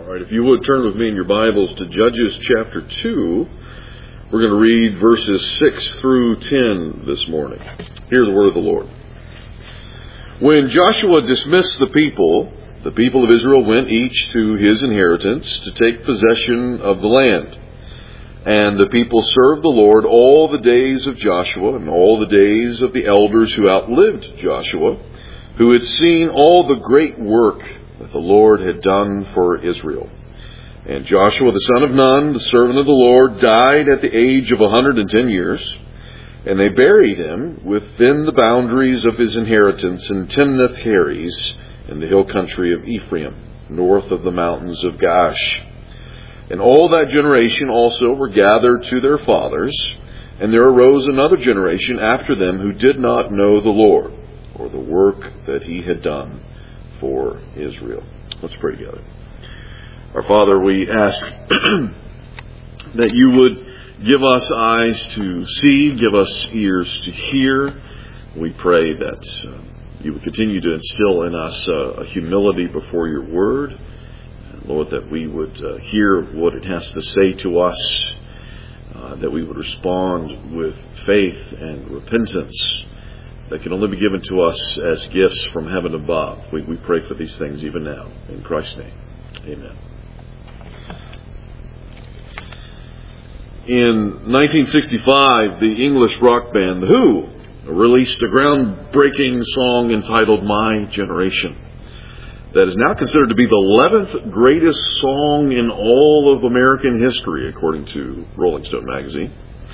All right, if you would turn with me in your Bibles to Judges chapter 2. We're going to read verses 6 through 10 this morning. Hear the word of the Lord. When Joshua dismissed the people of Israel went each to his inheritance to take possession of the land. And the people served the Lord all the days of Joshua and all the days of the elders who outlived Joshua, who had seen all the great work that the Lord had done for Israel. And Joshua the son of Nun, the servant of the Lord, died at the age of 110 years. And they buried him within the boundaries of his inheritance in Timnath-Heres in the hill country of Ephraim, north of the mountains of Gaash. And all that generation also were gathered to their fathers. And there arose another generation after them who did not know the Lord, or the work that he had done for Israel. Let's pray together. Our Father, we ask that you would give us eyes to see, give us ears to hear. We pray that you would continue to instill in us a humility before your word. And Lord, that we would hear what it has to say to us, that we would respond with faith and repentance that can only be given to us as gifts from heaven above. We pray for these things even now. In Christ's name, amen. In 1965, the English rock band The Who released a groundbreaking song entitled My Generation that is now considered to be the 11th greatest song in all of American history, according to Rolling Stone magazine.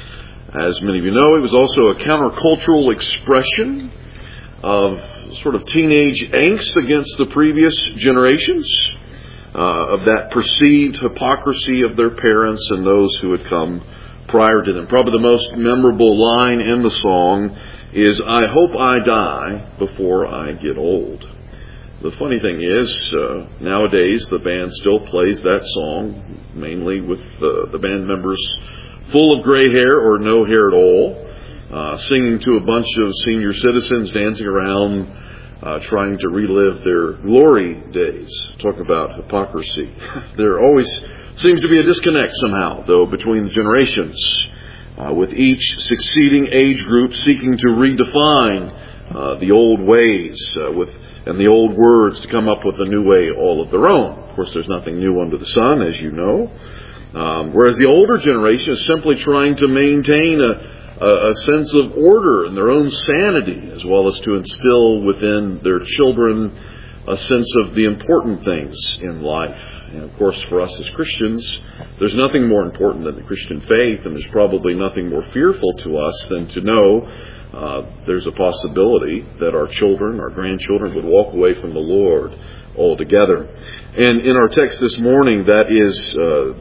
As many of you know, it was also a countercultural expression of sort of teenage angst against the previous generations, of that perceived hypocrisy of their parents and those who had come prior to them. Probably the most memorable line in the song is, "I hope I die before I get old." The funny thing is, nowadays the band still plays that song, mainly with the band members full of gray hair or no hair at all, singing to a bunch of senior citizens dancing around, trying to relive their glory days. Talk about hypocrisy. There always seems to be a disconnect somehow, though, between the generations, with each succeeding age group seeking to redefine the old ways and the old words to come up with a new way all of their own. Of course, there's nothing new under the sun, as you know. Whereas the older generation is simply trying to maintain a sense of order and their own sanity, as well as to instill within their children a sense of the important things in life. And of course, for us as Christians, there's nothing more important than the Christian faith, and there's probably nothing more fearful to us than to know there's a possibility that our children, our grandchildren, would walk away from the Lord altogether. And in our text this morning, that is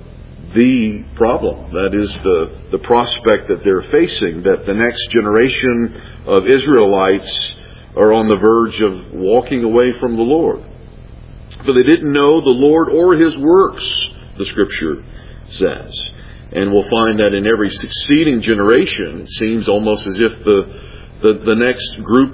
the problem. That is the prospect that they're facing, that the next generation of Israelites are on the verge of walking away from the Lord. But they didn't know the Lord or His works, the Scripture says. And we'll find that in every succeeding generation, it seems almost as if the next group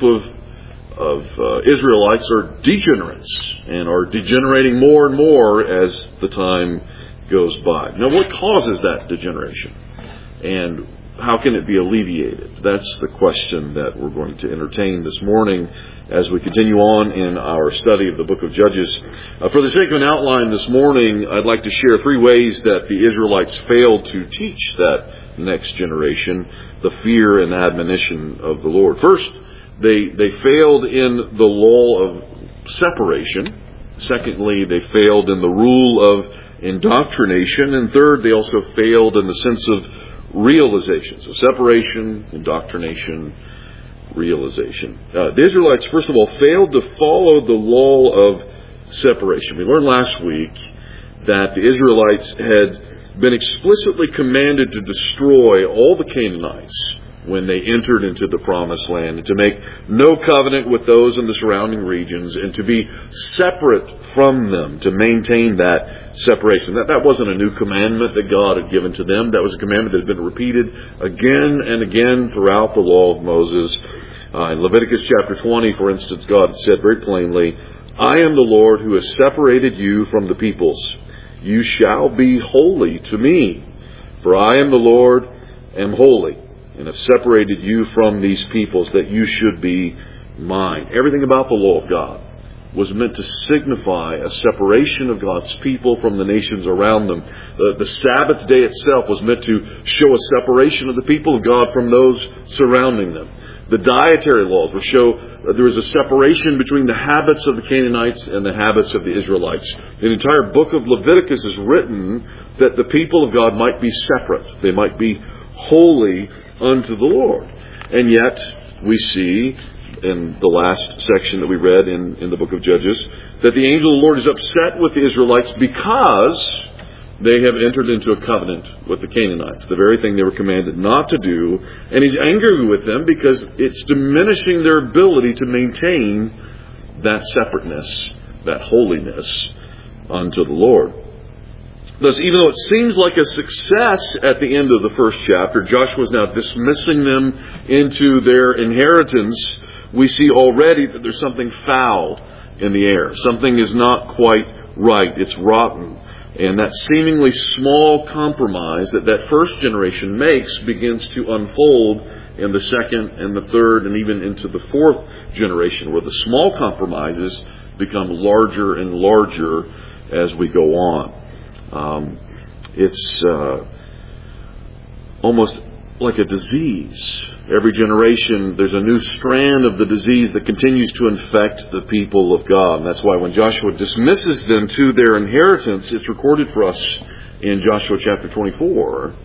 of Israelites are degenerates and are degenerating more and more as the time goes by. Now, what causes that degeneration? And how can it be alleviated? That's the question that we're going to entertain this morning as we continue on in our study of the book of Judges. For the sake of an outline this morning, I'd like to share 3 ways that the Israelites failed to teach that next generation the fear and admonition of the Lord. First, they failed in the law of separation. Secondly, they failed in the rule of indoctrination. And third, they also failed in the sense of realization. So separation, indoctrination, realization. The Israelites, first of all, failed to follow the law of separation. We learned last week that the Israelites had been explicitly commanded to destroy all the Canaanites when they entered into the promised land, and to make no covenant with those in the surrounding regions, and to be separate from them, to maintain that separation. That wasn't a new commandment that God had given to them. That was a commandment that had been repeated again and again throughout the law of Moses. In Leviticus chapter 20, for instance, God said very plainly, "I am the Lord who has separated you from the peoples, you shall be holy to me. For I am the Lord, am holy, and have separated you from these peoples, that you should be mine. Everything about the law of God was meant to signify a separation of God's people from the nations around them. The Sabbath day itself was meant to show a separation of the people of God from those surrounding them. The dietary laws would show there was a separation between the habits of the Canaanites and the habits of the Israelites. The entire book of Leviticus is written that the people of God might be separate. They might be holy unto the Lord. And yet, we see in the last section that we read in the book of Judges, that the angel of the Lord is upset with the Israelites because they have entered into a covenant with the Canaanites, the very thing they were commanded not to do. And he's angry with them because it's diminishing their ability to maintain that separateness, that holiness unto the Lord. Thus, even though it seems like a success at the end of the first chapter, Joshua is now dismissing them into their inheritance. We see already that there's something foul in the air. Something is not quite right. It's rotten. And that seemingly small compromise that first generation makes begins to unfold in the second and the third and even into the fourth generation, where the small compromises become larger and larger as we go on. It's almost like a disease. Every generation, there's a new strand of the disease that continues to infect the people of God. And that's why when Joshua dismisses them to their inheritance, it's recorded for us in Joshua chapter 24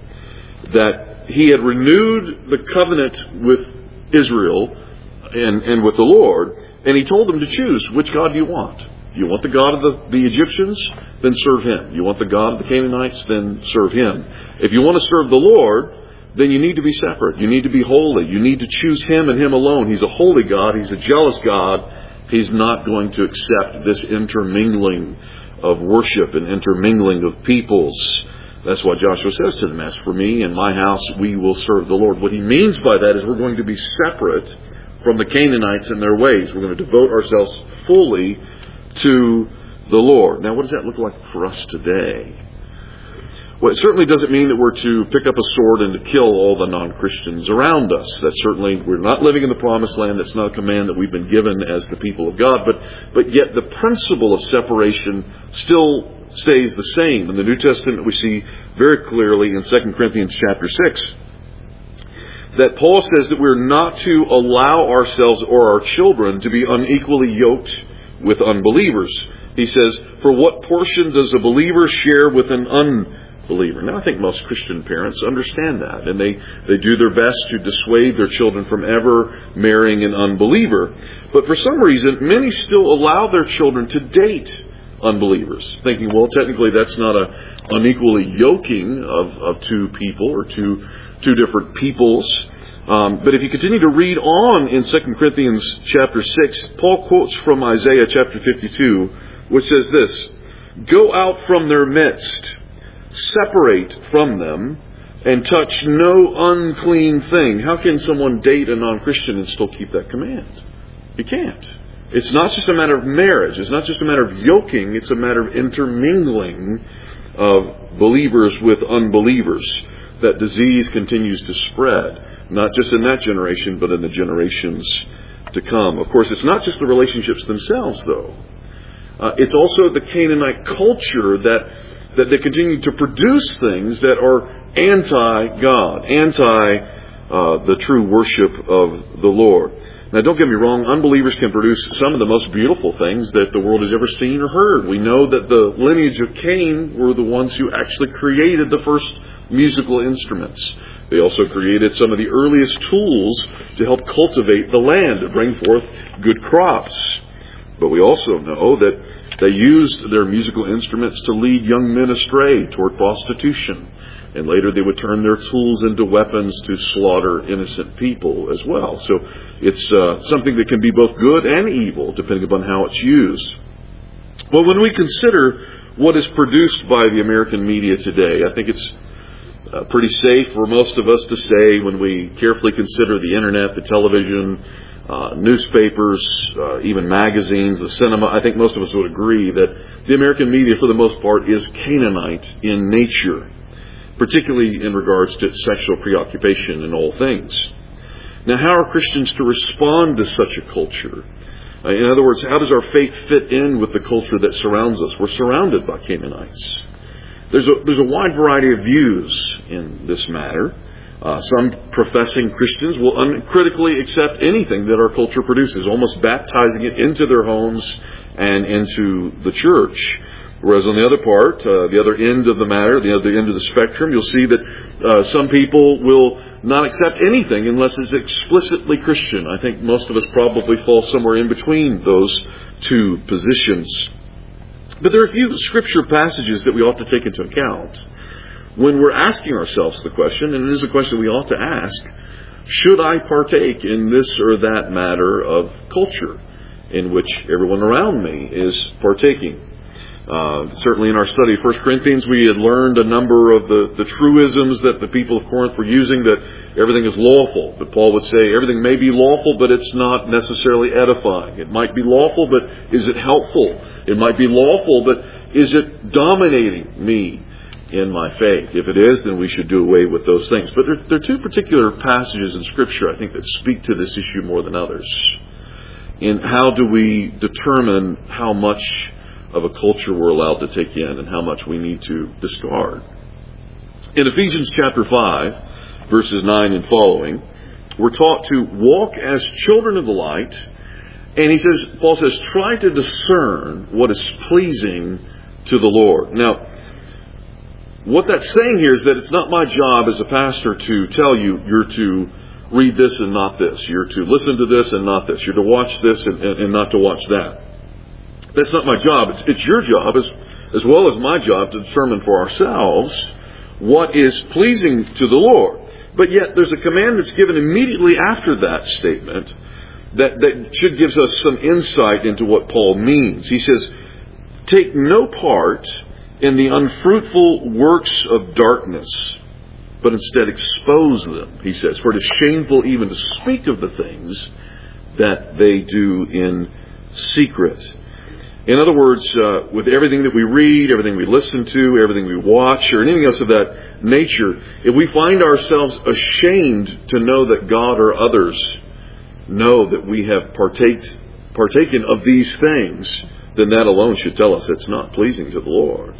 that he had renewed the covenant with Israel and with the Lord, and he told them to choose, which God do you want? You want the God of the Egyptians? Then serve him. You want the God of the Canaanites? Then serve him. If you want to serve the Lord, then you need to be separate. You need to be holy. You need to choose him and him alone. He's a holy God. He's a jealous God. He's not going to accept this intermingling of worship and intermingling of peoples. That's what Joshua says to them. As for me and my house, we will serve the Lord. What he means by that is we're going to be separate from the Canaanites and their ways. We're going to devote ourselves fully to the Lord. Now, what does that look like for us today? Well, it certainly doesn't mean that we're to pick up a sword and to kill all the non-Christians around us. That's certainly, we're not living in the promised land. That's not a command that we've been given as the people of God. But yet the principle of separation still stays the same. In the New Testament, we see very clearly in 2 Corinthians chapter 6 that Paul says that we're not to allow ourselves or our children to be unequally yoked with unbelievers. He says, for what portion does a believer share with an unbeliever? Now, I think most Christian parents understand that, and they do their best to dissuade their children from ever marrying an unbeliever. But for some reason, many still allow their children to date unbelievers, thinking, well, technically that's not an unequally yoking of two people or two different peoples. But if you continue to read on in 2 Corinthians chapter 6, Paul quotes from Isaiah chapter 52, which says this, go out from their midst, separate from them, and touch no unclean thing. How can someone date a non-Christian and still keep that command? You can't. It's not just a matter of marriage. It's not just a matter of yoking. It's a matter of intermingling of believers with unbelievers. That disease continues to spread, not just in that generation, but in the generations to come. Of course, it's not just the relationships themselves, though. It's also the Canaanite culture that they continue to produce things that are anti-God, the true worship of the Lord. Now, don't get me wrong, unbelievers can produce some of the most beautiful things that the world has ever seen or heard. We know that the lineage of Cain were the ones who actually created the first musical instruments. They also created some of the earliest tools to help cultivate the land, to bring forth good crops. But we also know that they used their musical instruments to lead young men astray toward prostitution. And later they would turn their tools into weapons to slaughter innocent people as well. So it's something that can be both good and evil, depending upon how it's used. Well, when we consider what is produced by the American media today, I think it's pretty safe for most of us to say, when we carefully consider the internet, the television, newspapers, even magazines, the cinema, I think most of us would agree that The American media, for the most part, is Canaanite in nature, particularly in regards to sexual preoccupation in all things. Now, how are Christians to respond to such a culture? In other words, how does our faith fit in with the culture that surrounds us? We're surrounded by Canaanites. There's a wide variety of views in this matter. Some professing Christians will uncritically accept anything that our culture produces, almost baptizing it into their homes and into the church. Whereas on the other part, the other end of the matter, the other end of the spectrum, you'll see that some people will not accept anything unless it's explicitly Christian. I think most of us probably fall somewhere in between those two positions. But there are a few Scripture passages that we ought to take into account when we're asking ourselves the question, and it is a question we ought to ask, should I partake in this or that matter of culture in which everyone around me is partaking? Certainly in our study of 1 Corinthians, we had learned a number of the truisms that the people of Corinth were using, that everything is lawful. But Paul would say everything may be lawful, but it's not necessarily edifying. It might be lawful, but is it helpful? It might be lawful, but is it dominating me in my faith? If it is, then we should do away with those things. But there are two particular passages in Scripture, I think, that speak to this issue more than others. In how do we determine how much of a culture we're allowed to take in and how much we need to discard. In Ephesians chapter 5, verses 9 and following, we're taught to walk as children of the light. And Paul says, try to discern what is pleasing to the Lord. Now, what that's saying here is that it's not my job as a pastor to tell you you're to read this and not this. You're to listen to this and not this. You're to watch this and not to watch that. That's not my job. It's your job as well as my job to determine for ourselves what is pleasing to the Lord. But yet there's a command that's given immediately after that statement that should give us some insight into what Paul means. He says, take no part in the unfruitful works of darkness, but instead expose them, he says, for it is shameful even to speak of the things that they do in secret. In other words, with everything that we read, everything we listen to, everything we watch, or anything else of that nature, if we find ourselves ashamed to know that God or others know that we have partaken of these things, then that alone should tell us it's not pleasing to the Lord.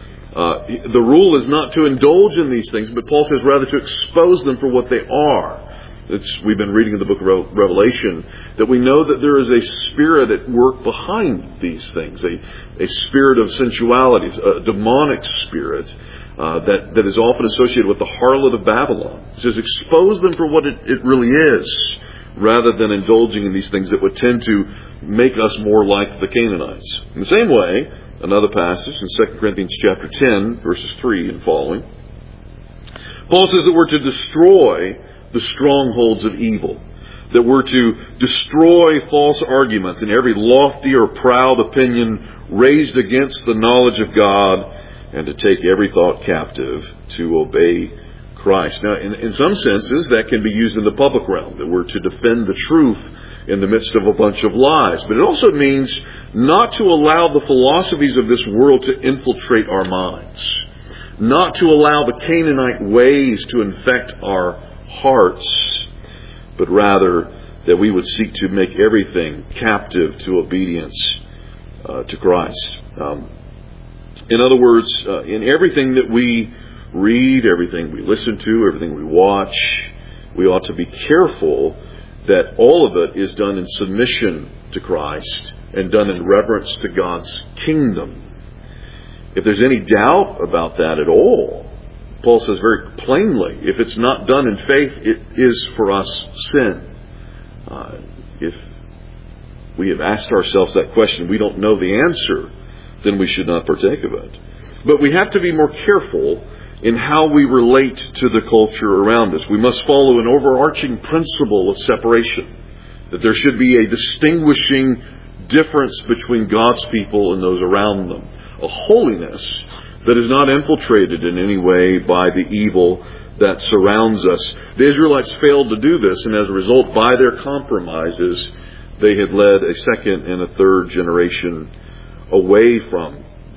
The rule is not to indulge in these things, but Paul says rather to expose them for what they are. We've been reading in the book of Revelation that we know that there is a spirit at work behind these things, a spirit of sensuality, a demonic spirit that is often associated with the harlot of Babylon. It says expose them for what it really is, rather than indulging in these things that would tend to make us more like the Canaanites. In the same way, another passage in 2 Corinthians chapter 10, verses 3 and following, Paul says that we're to destroy the strongholds of evil, that we're to destroy false arguments and every lofty or proud opinion raised against the knowledge of God, and to take every thought captive to obey Christ. Now, in some senses, that can be used in the public realm, that we're to defend the truth in the midst of a bunch of lies. But it also means not to allow the philosophies of this world to infiltrate our minds, not to allow the Canaanite ways to infect our hearts, but rather that we would seek to make everything captive to obedience to Christ. In other words, in everything that we read, everything we listen to, everything we watch, we ought to be careful that all of it is done in submission to Christ and done in reverence to God's kingdom. If there's any doubt about that at all, Paul says very plainly, if it's not done in faith, it is for us sin. If we have asked ourselves that question, we don't know the answer, then we should not partake of it. But we have to be more careful in how we relate to the culture around us. We must follow an overarching principle of separation, that there should be a distinguishing difference between God's people and those around them, a holiness that is not infiltrated in any way by the evil that surrounds us. The Israelites failed to do this, and as a result, by their compromises, they had led a second and a third generation away from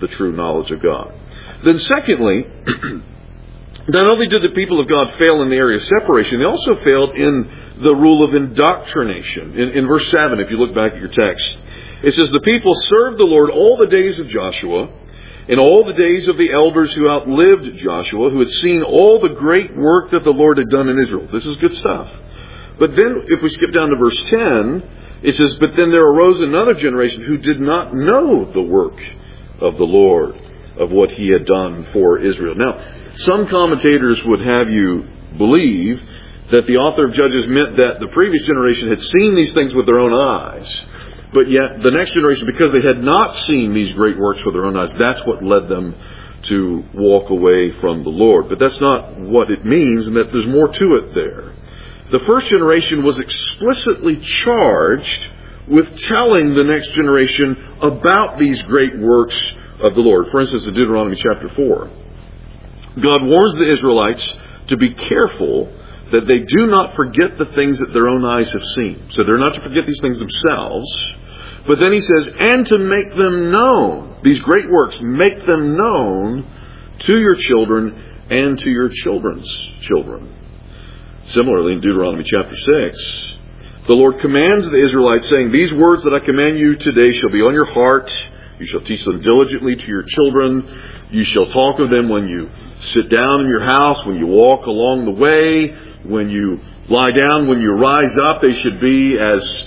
the true knowledge of God. Then secondly, not only did the people of God fail in the area of separation, they also failed in the rule of indoctrination. In verse 7, if you look back at your text, it says, the people served the Lord all the days of Joshua, and all the days of the elders who outlived Joshua, who had seen all the great work that the Lord had done in Israel. This is good stuff. But then, if we skip down to verse 10, it says, but then there arose another generation who did not know the work of the Lord, of what He had done for Israel. Now, some commentators would have you believe that the author of Judges meant that the previous generation had seen these things with their own eyes. But yet, the next generation, because they had not seen these great works with their own eyes, that's what led them to walk away from the Lord. But that's not what it means, and that there's more to it there. The first generation was explicitly charged with telling the next generation about these great works of the Lord. For instance, in Deuteronomy chapter 4, God warns the Israelites to be careful that they do not forget the things that their own eyes have seen. So they're not to forget these things themselves. But then He says, and to make them known. These great works, make them known to your children and to your children's children. Similarly, in Deuteronomy chapter 6, the Lord commands the Israelites, saying, these words that I command you today shall be on your heart. You shall teach them diligently to your children. You shall talk of them when you sit down in your house, when you walk along the way, when you lie down, when you rise up. They should be as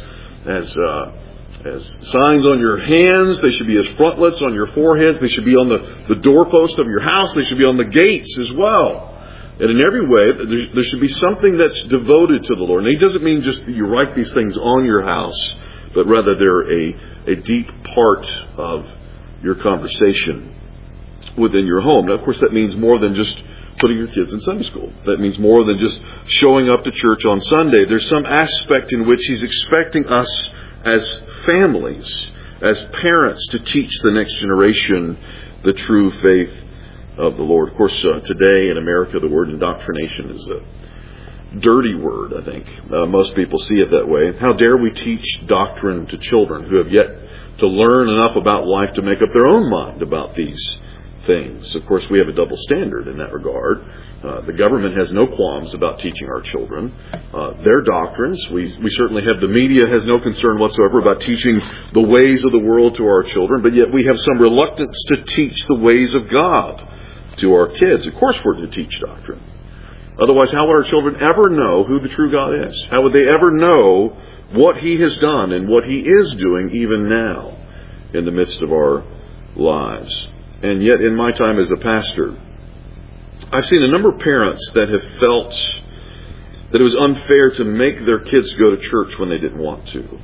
signs on your hands. They should be as frontlets on your foreheads. They should be on the doorpost of your house. They should be on the gates as well. And in every way, there should be something that's devoted to the Lord. And He doesn't mean just that you write these things on your house, but rather they're a deep part of your conversation within your home. Now, of course, that means more than just putting your kids in Sunday school. That means more than just showing up to church on Sunday. There's some aspect in which He's expecting us as families, as parents, to teach the next generation the true faith of the Lord. Of course, today in America, the word indoctrination is a dirty word, I think. Most people see it that way. How dare we teach doctrine to children who have yet to learn enough about life to make up their own mind about these things? Of course, we have a double standard in that regard. The government has no qualms about teaching our children their doctrines. We certainly have, the media has no concern whatsoever about teaching the ways of the world to our children, but yet we have some reluctance to teach the ways of God to our kids. Of course we're to teach doctrine. Otherwise, how would our children ever know who the true God is? How would they ever know what He has done and what He is doing even now in the midst of our lives? And yet, in my time as a pastor, I've seen a number of parents that have felt that it was unfair to make their kids go to church when they didn't want to.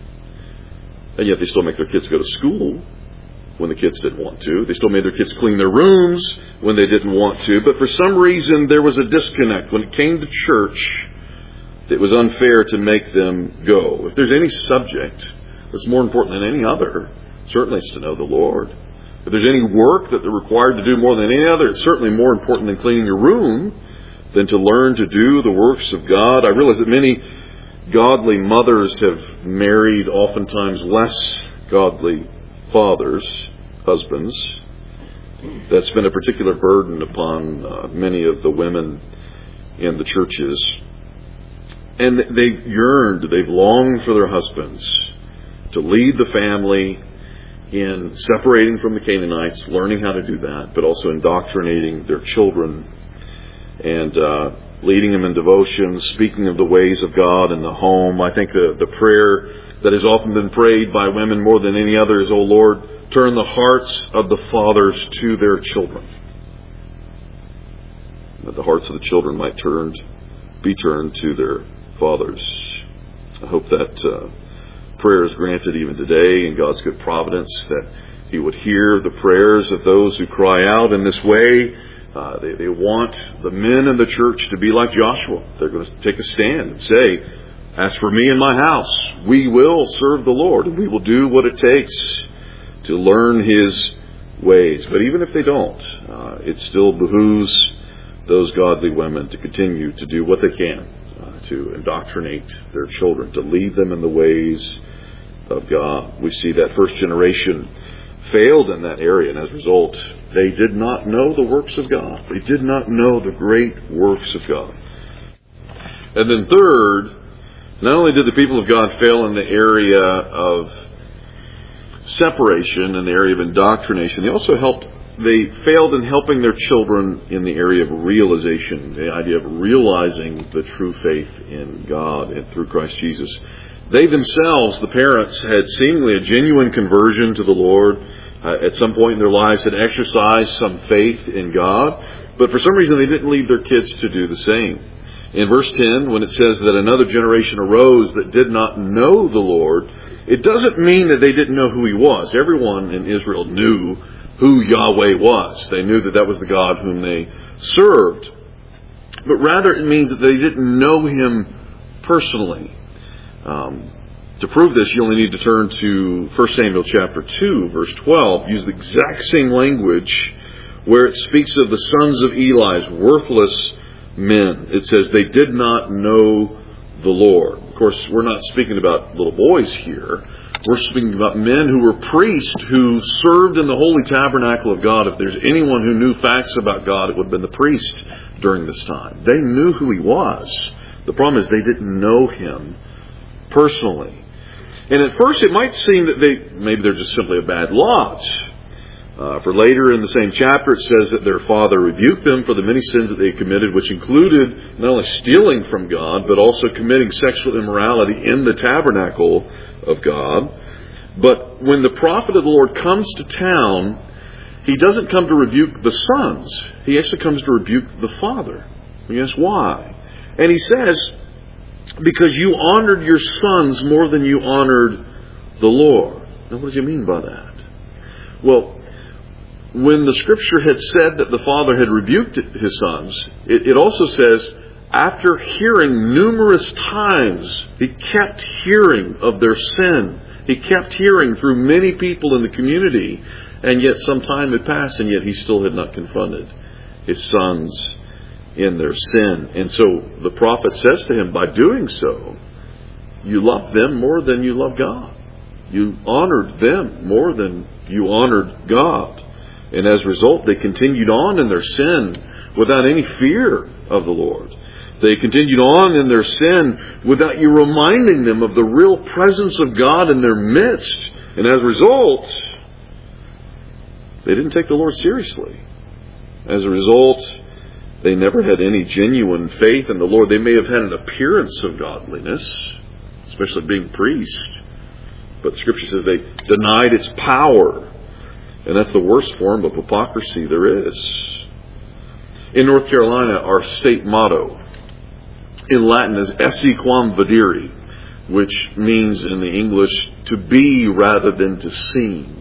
And yet they still make their kids go to school when the kids didn't want to. They still made their kids clean their rooms when they didn't want to. But for some reason, there was a disconnect. When it came to church, it was unfair to make them go. If there's any subject that's more important than any other, certainly it's to know the Lord. If there's any work that they're required to do more than any other, it's certainly more important than cleaning your room than to learn to do the works of God. I realize that many godly mothers have married oftentimes less godly fathers, husbands. That's been a particular burden upon many of the women in the churches. And they've longed for their husbands to lead the family in separating from the Canaanites, learning how to do that, but also indoctrinating their children and leading them in devotion, speaking of the ways of God in the home. I think the prayer that has often been prayed by women more than any other is, "O Lord, turn the hearts of the fathers to their children," that the hearts of the children might be turned to their fathers. I hope that prayer is granted even today in God's good providence, that He would hear the prayers of those who cry out in this way. They want the men in the church to be like Joshua. They're going to take a stand and say, "As for me and my house, we will serve the Lord, and we will do what it takes to learn His ways." But even if they don't, it still behooves those godly women to continue to do what they can to indoctrinate their children, to lead them in the ways of God. We see that first generation failed in that area, and as a result, they did not know the works of God. They did not know the great works of God. And then third, not only did the people of God fail in the area of separation, in the area of indoctrination, they failed in helping their children in the area of realization, the idea of realizing the true faith in God and through Christ Jesus. They themselves, the parents, had seemingly a genuine conversion to the Lord. At some point in their lives had exercised some faith in God, but for some reason they didn't lead their kids to do the same. In verse 10, when it says that another generation arose that did not know the Lord, it doesn't mean that they didn't know who He was. Everyone in Israel knew who Yahweh was. They knew that that was the God whom they served. But rather it means that they didn't know Him personally. To prove this, you only need to turn to 1 Samuel chapter 2, verse 12. Use the exact same language where it speaks of the sons of Eli's worthless men. It says they did not know the Lord. Of course, we're not speaking about little boys here. We're speaking about men who were priests who served in the holy tabernacle of God. If there's anyone who knew facts about God, it would have been the priest during this time. They knew who He was. The problem is they didn't know Him personally. And at first it might seem that maybe they're just simply a bad lot. For later in the same chapter it says that their father rebuked them for the many sins that they committed, which included not only stealing from God, but also committing sexual immorality in the tabernacle of God. But when the prophet of the Lord comes to town, he doesn't come to rebuke the sons. He actually comes to rebuke the father. Yes, why? And he says, because you honored your sons more than you honored the Lord. Now, what does he mean by that? Well, when the Scripture had said that the father had rebuked his sons, it also says, after hearing numerous times, he kept hearing of their sin. He kept hearing through many people in the community, and yet some time had passed, and yet he still had not confronted his sons in their sin. And so the prophet says to him, by doing so, you love them more than you love God. You honored them more than you honored God. And as a result, they continued on in their sin without any fear of the Lord. They continued on in their sin without you reminding them of the real presence of God in their midst. And as a result, they didn't take the Lord seriously. As a result, they never had any genuine faith in the Lord. They may have had an appearance of godliness, especially being priests. But the Scripture says they denied its power. And that's the worst form of hypocrisy there is. In North Carolina, our state motto in Latin is esse quam videri, which means in the English to be rather than to seem.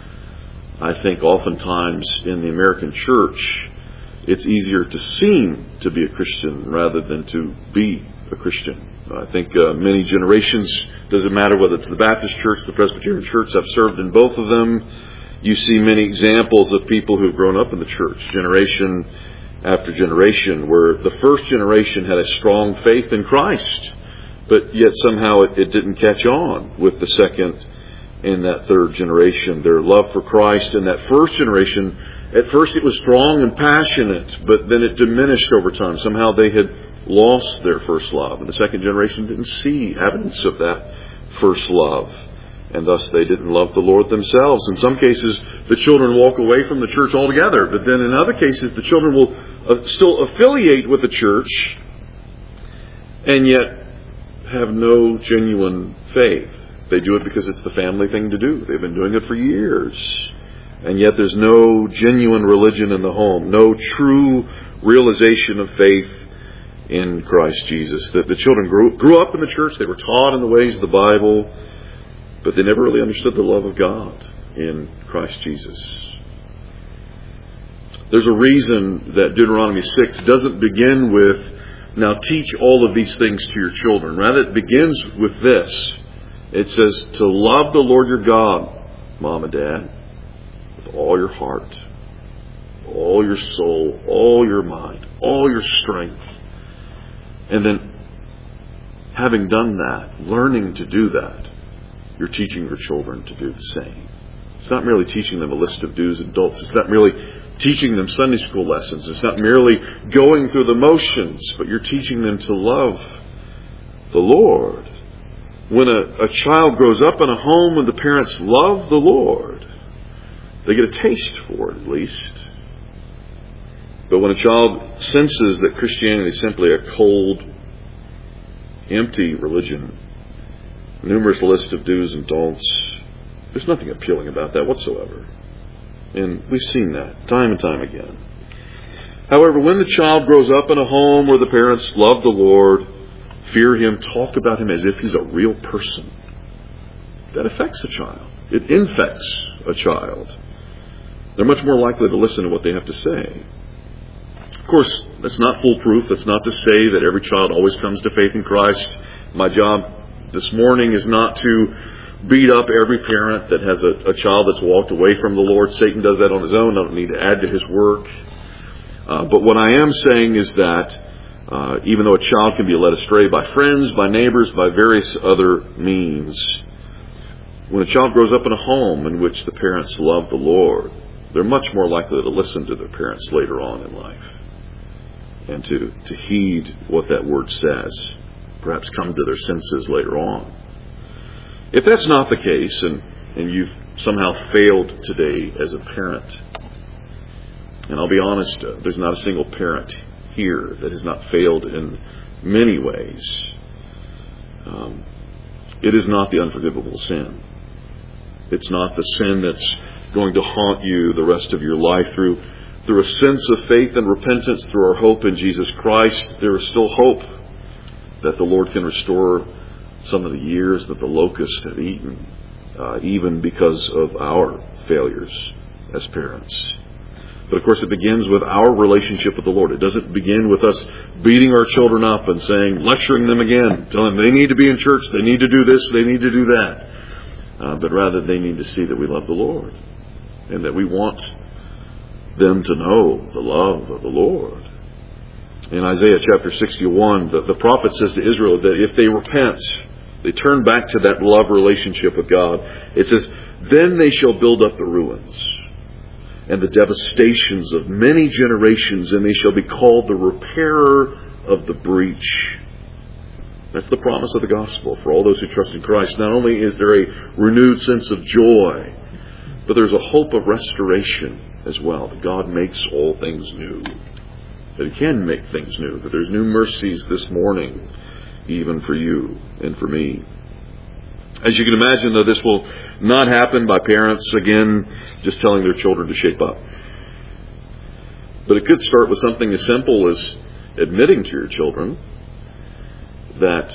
I think oftentimes in the American church, it's easier to seem to be a Christian rather than to be a Christian. I think many generations, doesn't matter whether it's the Baptist church, the Presbyterian church, I've served in both of them. You see many examples of people who've grown up in the church, generation after generation, where the first generation had a strong faith in Christ, but yet somehow it didn't catch on with the second and that third generation. Their love for Christ in that first generation, at first it was strong and passionate, but then it diminished over time. Somehow they had lost their first love, and the second generation didn't see evidence of that first love. And thus they didn't love the Lord themselves. In some cases, the children walk away from the church altogether. But then in other cases, the children will still affiliate with the church and yet have no genuine faith. They do it because it's the family thing to do. They've been doing it for years. And yet there's no genuine religion in the home. No true realization of faith in Christ Jesus. The children grew up in the church. They were taught in the ways of the Bible. But they never really understood the love of God in Christ Jesus. There's a reason that Deuteronomy 6 doesn't begin with, now teach all of these things to your children. Rather, it begins with this. It says to love the Lord your God, Mom and Dad, with all your heart, all your soul, all your mind, all your strength. And then, having done that, learning to do that, you're teaching your children to do the same. It's not merely teaching them a list of do's and don'ts. It's not merely teaching them Sunday school lessons. It's not merely going through the motions, but you're teaching them to love the Lord. When a child grows up in a home and the parents love the Lord, they get a taste for it at least. But when a child senses that Christianity is simply a cold, empty religion, numerous list of do's and don'ts, there's nothing appealing about that whatsoever. And we've seen that time and time again. However, when the child grows up in a home where the parents love the Lord, fear Him, talk about Him as if He's a real person, that affects a child. It infects a child. They're much more likely to listen to what they have to say. Of course, that's not foolproof. That's not to say that every child always comes to faith in Christ. My job this morning is not to beat up every parent that has a child that's walked away from the Lord. Satan does that on his own. I don't need to add to his work. But what I am saying is that even though a child can be led astray by friends, by neighbors, by various other means, when a child grows up in a home in which the parents love the Lord, they're much more likely to listen to their parents later on in life and to heed what that word says, perhaps come to their senses later on. If that's not the case, and you've somehow failed today as a parent, and I'll be honest, there's not a single parent here that has not failed in many ways, it is not the unforgivable sin. It's not the sin that's going to haunt you the rest of your life. Through a sense of faith and repentance, through our hope in Jesus Christ, there is still hope that the Lord can restore some of the years that the locusts have eaten, even because of our failures as parents. But of course it begins with our relationship with the Lord. It doesn't begin with us beating our children up and lecturing them again, telling them they need to be in church, they need to do this, they need to do that. But rather they need to see that we love the Lord and that we want them to know the love of the Lord. In Isaiah chapter 61, the prophet says to Israel that if they repent, they turn back to that love relationship with God, it says, then they shall build up the ruins and the devastations of many generations, and they shall be called the repairer of the breach. That's the promise of the gospel for all those who trust in Christ. Not only is there a renewed sense of joy, but there's a hope of restoration as well, that God makes all things new, that He can make things new, that there's new mercies this morning, even for you and for me. As you can imagine, though, this will not happen by parents, again, just telling their children to shape up. But it could start with something as simple as admitting to your children that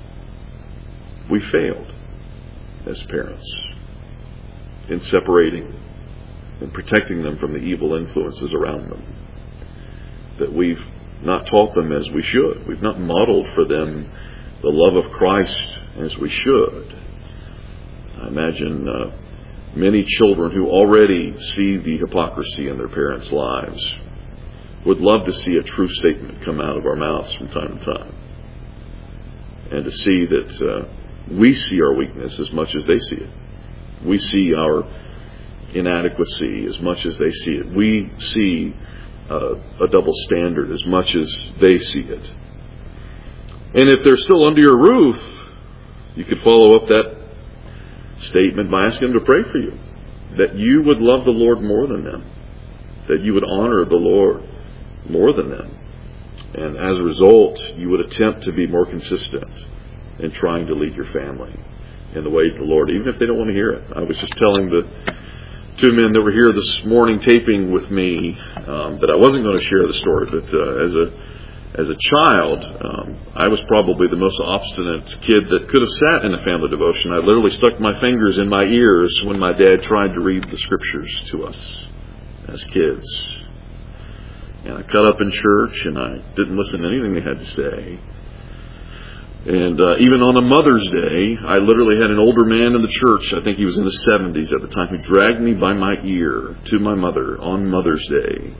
we failed as parents in separating and protecting them from the evil influences around them. That we've not taught them as we should. We've not modeled for them the love of Christ as we should. I imagine many children who already see the hypocrisy in their parents' lives would love to see a true statement come out of our mouths from time to time. And to see that we see our weakness as much as they see it. We see our inadequacy as much as they see it. We see a double standard as much as they see it. And if they're still under your roof, you could follow up that statement by asking them to pray for you. That you would love the Lord more than them. That you would honor the Lord more than them. And as a result, you would attempt to be more consistent in trying to lead your family in the ways of the Lord, even if they don't want to hear it. I was just telling the two men that were here this morning taping with me that I wasn't going to share the story, but as a child, I was probably the most obstinate kid that could have sat in a family devotion. I literally stuck my fingers in my ears when my dad tried to read the scriptures to us as kids. And I cut up in church and I didn't listen to anything they had to say. And even on a Mother's Day, I literally had an older man in the church, I think he was in the 70s at the time, who dragged me by my ear to my mother on Mother's Day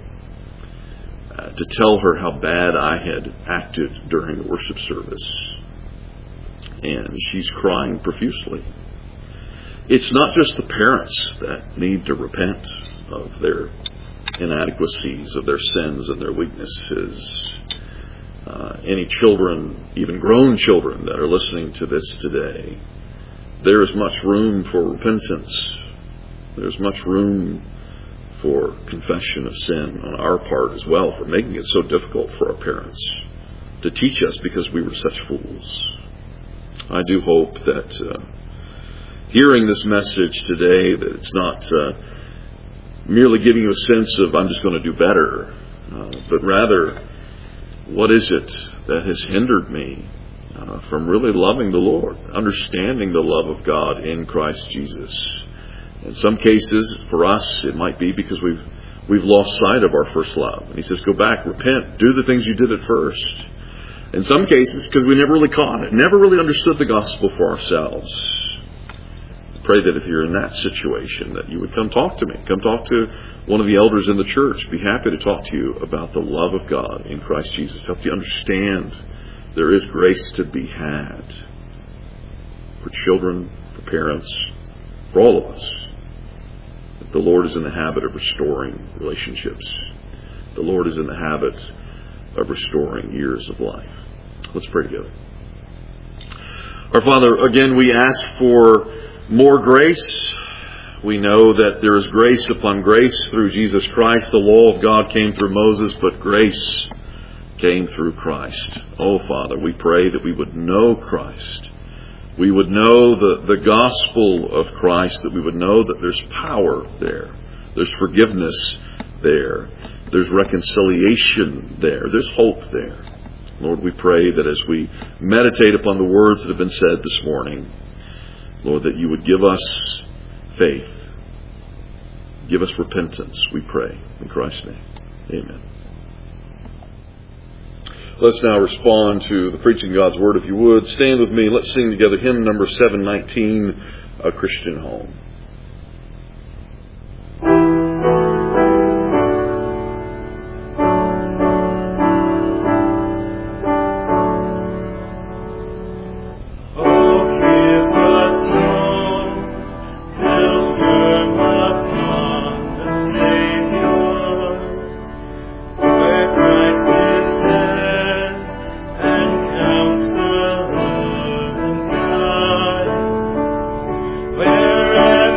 to tell her how bad I had acted during the worship service. And she's crying profusely. it's not just the parents that need to repent of their inadequacies, of their sins and their weaknesses. Any children, even grown children that are listening to this today, there is much room for repentance. There's much room for confession of sin on our part as well, for making it so difficult for our parents to teach us because we were such fools. I do hope that hearing this message today, that it's not merely giving you a sense of I'm just going to do better, but rather, what is it that has hindered me from really loving the Lord, understanding the love of God in Christ Jesus? In some cases, for us, it might be because we've lost sight of our first love. And he says, go back, repent, do the things you did at first. In some cases, because we never really caught it, never really understood the gospel for ourselves. Pray that if you're in that situation, that you would come talk to me. Come talk to one of the elders in the church. Be happy to talk to you about the love of God in Christ Jesus. Help you understand there is grace to be had for children, for parents, for all of us. The Lord is in the habit of restoring relationships. The Lord is in the habit of restoring years of life. Let's pray together. Our Father, again, we ask for more grace. We know that there is grace upon grace through Jesus Christ. The law of God came through Moses, but grace came through Christ. Oh, Father, we pray that we would know Christ. We would know the gospel of Christ, that we would know that there's power there. There's forgiveness there. There's reconciliation there. There's hope there. Lord, we pray that as we meditate upon the words that have been said this morning, Lord, that you would give us faith. Give us repentance, we pray. In Christ's name, amen. Let's now respond to the preaching of God's Word. If you would, stand with me. Let's sing together hymn number 719, A Christian Home. Wherever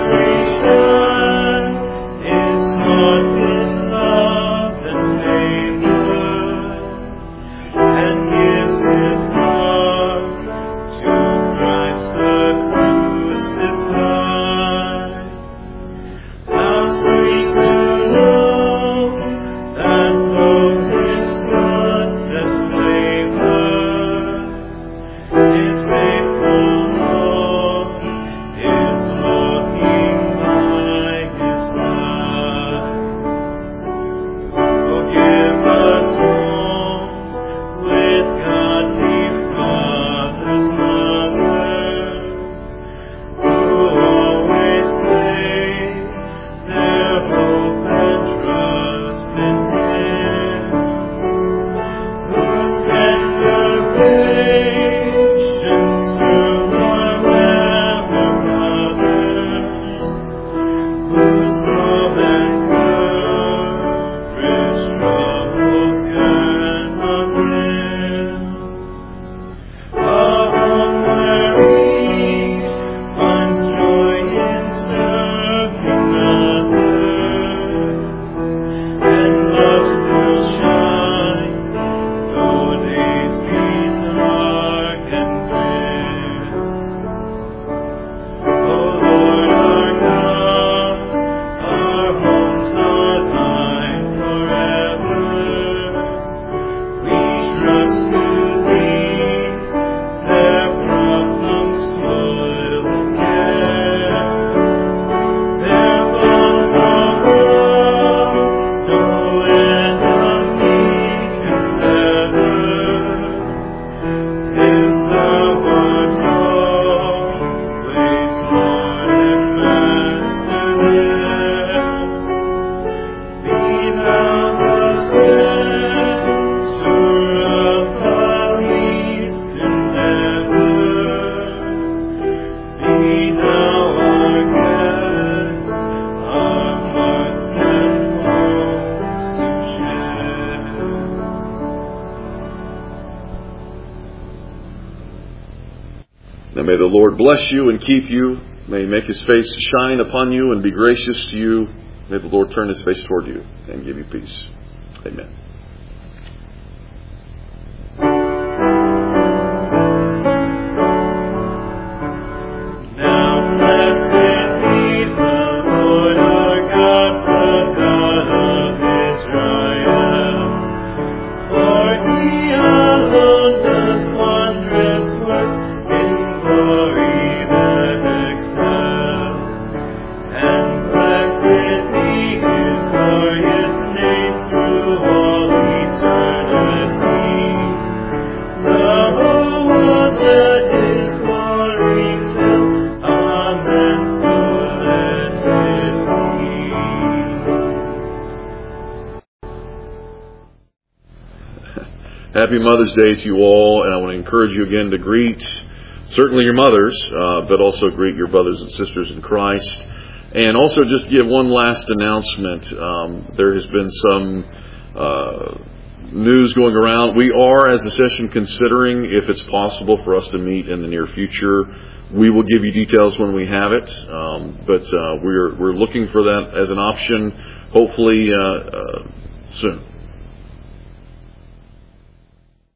Lord bless you and keep you. May He make His face shine upon you and be gracious to you. May the Lord turn His face toward you and give you peace. Amen. Happy Mother's Day to you all, and I want to encourage you again to greet certainly your mothers, but also greet your brothers and sisters in Christ. And also just give one last announcement. There has been some news going around. We are, as a session, considering if it's possible for us to meet in the near future. We will give you details when we have it, but we're looking for that as an option, hopefully soon.